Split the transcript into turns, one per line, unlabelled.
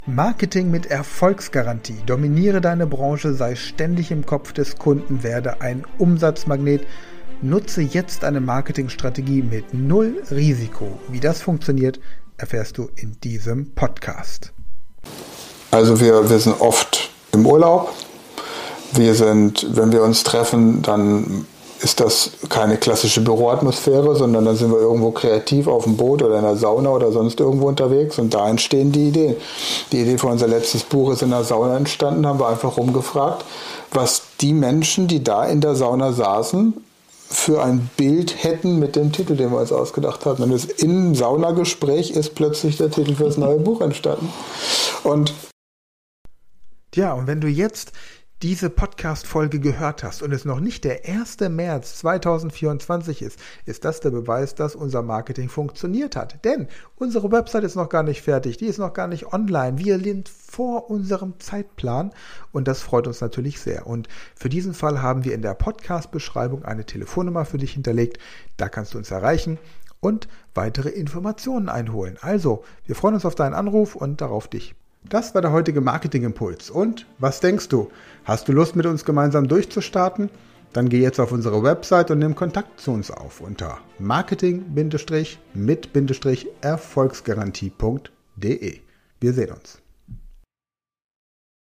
Marketing mit Erfolgsgarantie. Dominiere deine Branche, sei ständig im Kopf des Kunden, werde ein Umsatzmagnet. Nutze jetzt eine Marketingstrategie mit null Risiko. Wie das funktioniert, erfährst du in diesem Podcast.
Also wir sind oft im Urlaub. Wenn wir uns treffen, dann ist das keine klassische Büroatmosphäre, sondern dann sind wir irgendwo kreativ auf dem Boot oder in der Sauna oder sonst irgendwo unterwegs und da entstehen die Ideen. Die Idee für unser letztes Buch ist in der Sauna entstanden, haben wir einfach rumgefragt, was die Menschen, die da in der Sauna saßen, für ein Bild hätten mit dem Titel, den wir uns ausgedacht hatten. Und im Saunagespräch ist plötzlich der Titel für das neue Buch entstanden. Und
wenn du jetzt diese Podcast-Folge gehört hast und es noch nicht der 1. März 2024 ist das der Beweis, dass unser Marketing funktioniert hat. Denn unsere Website ist noch gar nicht fertig, die ist noch gar nicht online. Wir sind vor unserem Zeitplan und das freut uns natürlich sehr. Und für diesen Fall haben wir in der Podcast-Beschreibung eine Telefonnummer für dich hinterlegt. Da kannst du uns erreichen und weitere Informationen einholen. Also, wir freuen uns auf deinen Anruf und darauf dich. Das war der heutige Marketing-Impuls. Und was denkst du? Hast du Lust, mit uns gemeinsam durchzustarten? Dann geh jetzt auf unsere Website und nimm Kontakt zu uns auf unter marketing-mit-erfolgsgarantie.de. Wir sehen uns.